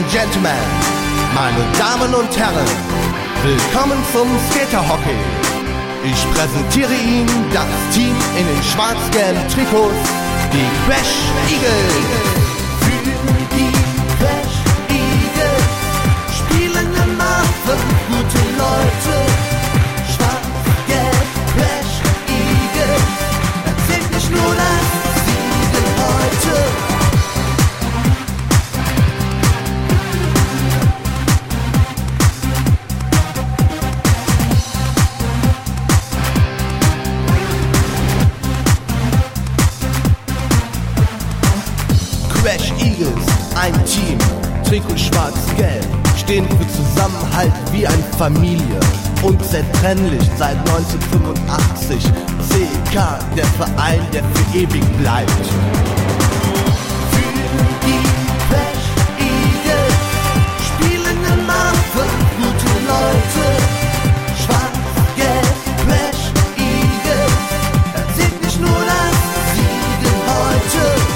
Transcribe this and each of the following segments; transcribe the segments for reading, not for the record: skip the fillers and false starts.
Gentlemen, meine Damen und Herren, willkommen zum Skaterhockey. Ich präsentiere Ihnen das Team in den schwarz-gelben Trikots, die Crash Eagles. Für die Crash Eagles spielen immer 5 gute Leute. Schwarz-gelb, Crash Eagles, erzählt nicht nur das Siegen heute. Crash Eagles, ein Team, Trikot schwarz-gelb, stehen für Zusammenhalt wie eine Familie. Unzertrennlich seit 1985, CK, der Verein, der für ewig bleibt. Für die Crash Eagles spielen immer 5 gute Leute. Schwarz-gelb, Crash Eagles, erzählt nicht nur das Siegen heute.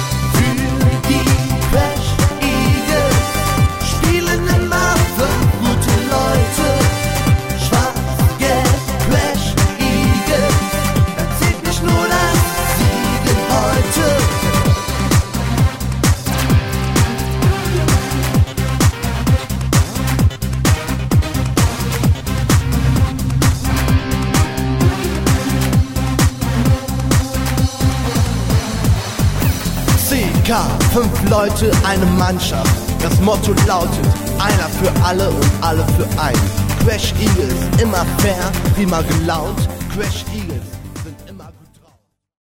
CK, 5 Leute, eine Mannschaft. Das Motto lautet, einer für alle und alle für einen. Crash Eagles, immer fair, prima gelaunt. Crash